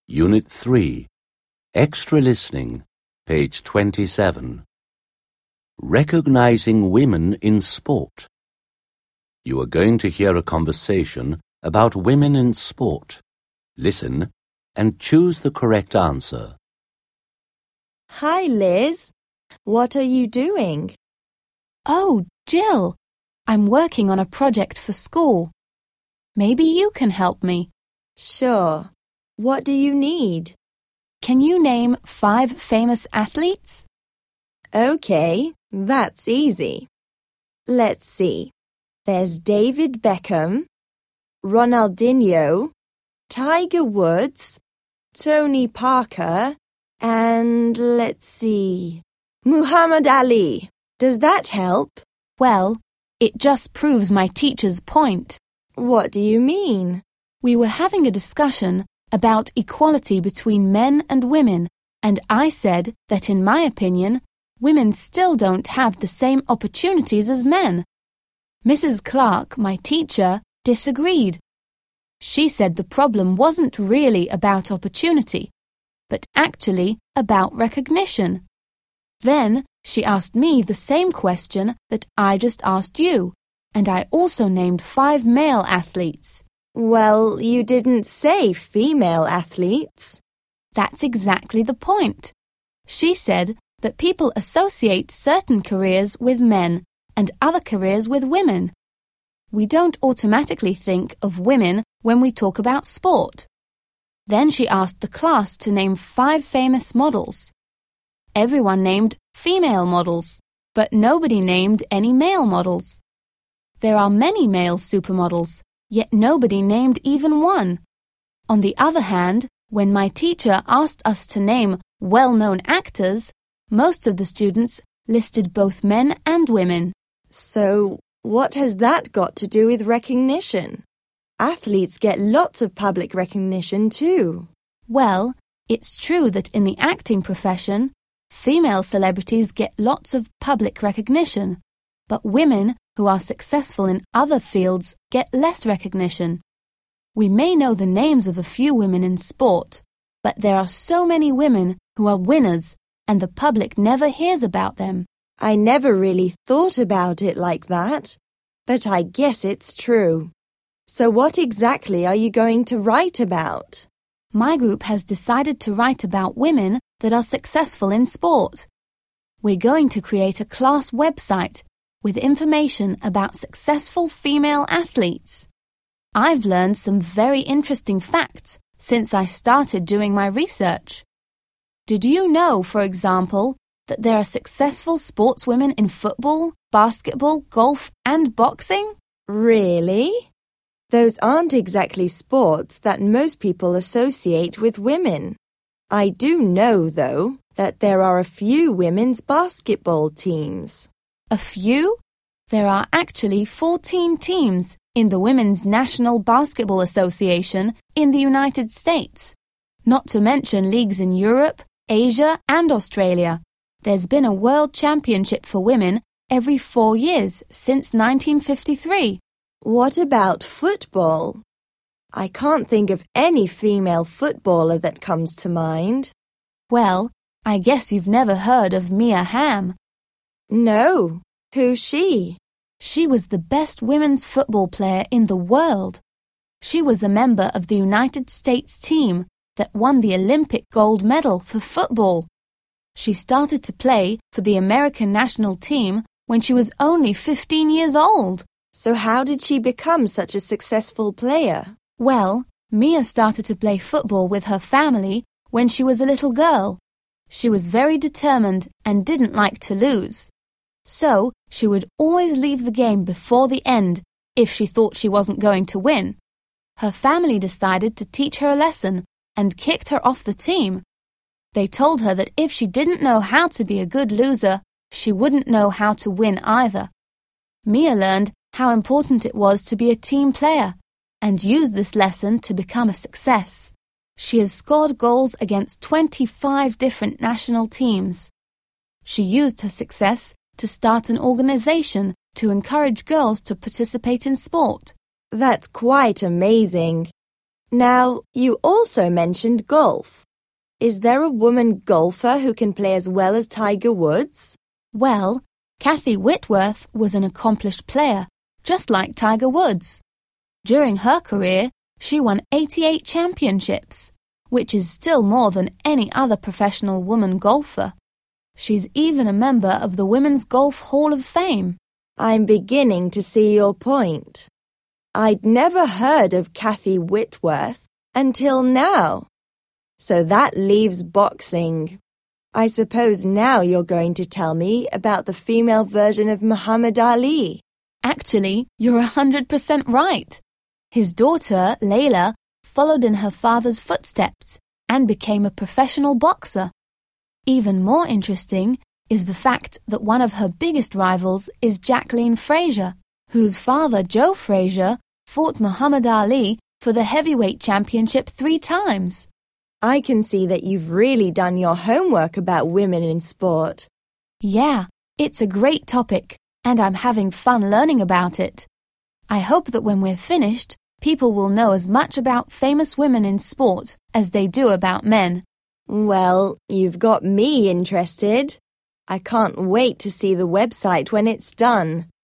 Unit 3, Extra Listening, page 27. Recognizing women in sport. You are going to hear a conversation about women in sport. Listen and choose the correct answer. Hi, Liz. What are you doing? Oh, Jill, I'm working on a project for school. Maybe you can help me. Sure. What do you need? Can you name 5 famous athletes? Okay, that's easy. Let's see. There's David Beckham, Ronaldinho, Tiger Woods, Tony Parker, and let's see, Muhammad Ali. Does that help? Well, it just proves my teacher's point. What do you mean? We were having a discussion about equality between men and women, and I said that in my opinion, women still don't have the same opportunities as men. Mrs. Clark, my teacher, disagreed. She said the problem wasn't really about opportunity, but actually about recognition. Then she asked me the same question that I just asked you, and I also named 5 male athletes. Well, you didn't say female athletes. That's exactly the point. She said that people associate certain careers with men and other careers with women. We don't automatically think of women when we talk about sport. Then she asked the class to name 5 famous models. Everyone named female models, but nobody named any male models. There are many male supermodels, yet nobody named even one. On the other hand, when my teacher asked us to name well-known actors, most of the students listed both men and women. So, what has that got to do with recognition? Athletes get lots of public recognition too. Well, it's true that in the acting profession, female celebrities get lots of public recognition, but women who are successful in other fields get less recognition. We may know the names of a few women in sport, but there are so many women who are winners and the public never hears about them. I never really thought about it like that, but I guess it's true. So what exactly are you going to write about? My group has decided to write about women that are successful in sport. We're going to create a class website with information about successful female athletes. I've learned some very interesting facts since I started doing my research. Did you know, for example, that there are successful sportswomen in football, basketball, golf, and boxing? Really? Those aren't exactly sports that most people associate with women. I do know, though, that there are a few women's basketball teams. A few? There are actually 14 teams in the Women's National Basketball Association in the United States, not to mention leagues in Europe, Asia, and Australia. There's been a world championship for women every 4 years since 1953. What about football? I can't think of any female footballer that comes to mind. Well, I guess you've never heard of Mia Hamm. No. Who's she? She was the best women's football player in the world. She was a member of the United States team that won the Olympic gold medal for football. She started to play for the American national team when she was only 15 years old. So how did she become such a successful player? Well, Mia started to play football with her family when she was a little girl. She was very determined and didn't like to lose. So, she would always leave the game before the end if she thought she wasn't going to win. Her family decided to teach her a lesson and kicked her off the team. They told her that if she didn't know how to be a good loser, she wouldn't know how to win either. Mia learned how important it was to be a team player and used this lesson to become a success. She has scored goals against 25 different national teams. She used her success to start an organization to encourage girls to participate in sport. That's quite amazing. Now, you also mentioned golf. Is there a woman golfer who can play as well as Tiger Woods? Well, Kathy Whitworth was an accomplished player, just like Tiger Woods. During her career, she won 88 championships, which is still more than any other professional woman golfer. She's even a member of the Women's Golf Hall of Fame. I'm beginning to see your point. I'd never heard of Kathy Whitworth until now. So that leaves boxing. I suppose now you're going to tell me about the female version of Muhammad Ali. Actually, you're 100% right. His daughter, Layla, followed in her father's footsteps and became a professional boxer. Even more interesting is the fact that one of her biggest rivals is Jacqueline Frazier, whose father, Joe Frazier, fought Muhammad Ali for the heavyweight championship 3 times. I can see that you've really done your homework about women in sport. Yeah, it's a great topic, and I'm having fun learning about it. I hope that when we're finished, people will know as much about famous women in sport as they do about men. Well, you've got me interested. I can't wait to see the website when it's done.